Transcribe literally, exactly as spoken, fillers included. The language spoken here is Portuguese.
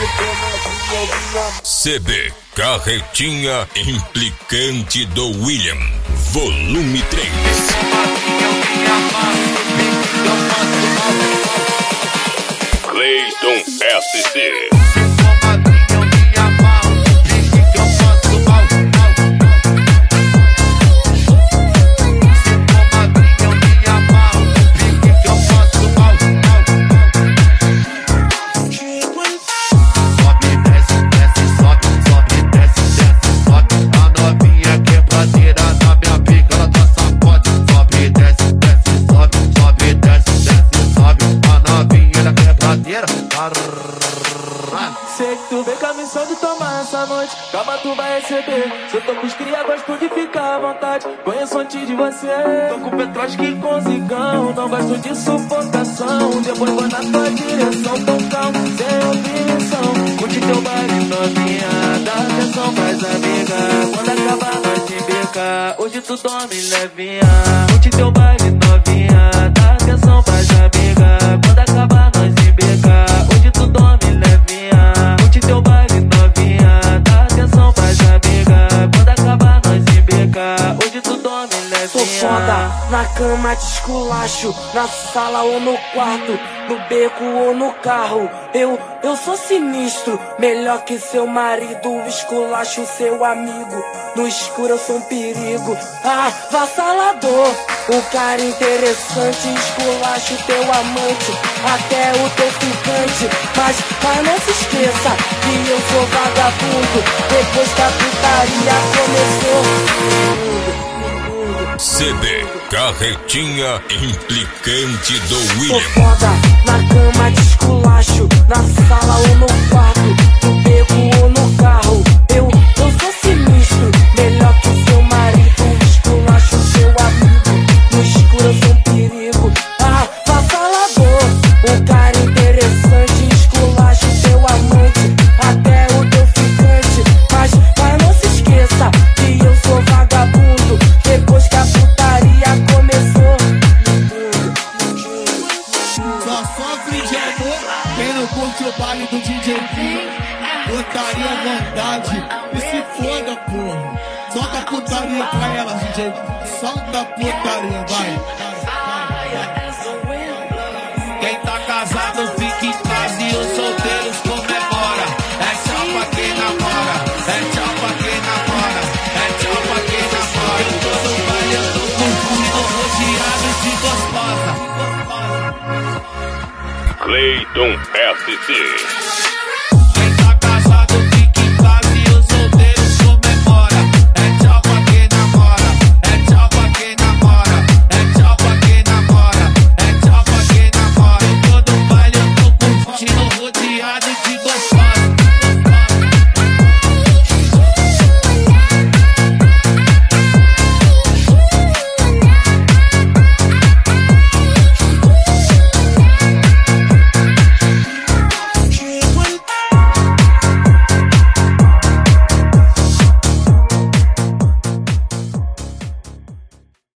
C D Carretinha Implicante do William, volume três. Clayton S C. Sei que tu vem com a missão de tomar essa noite, calma tu vai receber. Se eu tô com os cria, gosto de ficar à vontade, conheço antes de você. Tô com Petroski e com zigão, não gosto de sufocação. Depois vou na tua direção, tão calmo, sem opção. Curte teu baile novinha, dá atenção pras amigas. Quando acabar nós te beca, hoje tu dorme levinha. Curte teu baile novinha, dá atenção pras amigas. Quando acabar nós te beca, hoje tu dorme levinha. Curte teu baile novinha, dá atenção pras amigas. Quando acabar nós te beca, hoje tu dorme levinha. Sou foda, na cama te esculacho, na sala ou no quarto, no beco ou no carro. Eu, eu sou sinistro, melhor que seu marido. Esculacho seu amigo, no escuro eu sou um perigo. Ah, vassalador, um cara interessante. Esculacho teu amante, até o teu ficante. Mas, mas não se esqueça que eu sou vagabundo. Depois que a putaria começou. C D Carretinha Implicante do William. Sou foda, na cama te esculacho, na sala ou no quarto, no beco ou no carro. Eu, eu sou sinistro, melhor que seu marido. Esculacho seu amigo, no escuro eu sou um perigo. Ah, vassalador, um cara interessante. Esculacho seu amante, até o teu ficante. Mas, mas não se esqueça que eu sou vagabundo. Depois que a putaria começou. Só sofre de amor quem não curte o baile do D J Pinho. Putaria à vontade, e se foda, porra. Solta a putaria pra ela, D J. Solta a putaria, vai. Quem tá casado fica em casa e os solteiros comemora. É tchau pra quem namora, é tchau pra quem namora, é tchau pra quem namora. Eu tô no baile, eu tô curtindo, rodeado de gostosa. Clayton S C.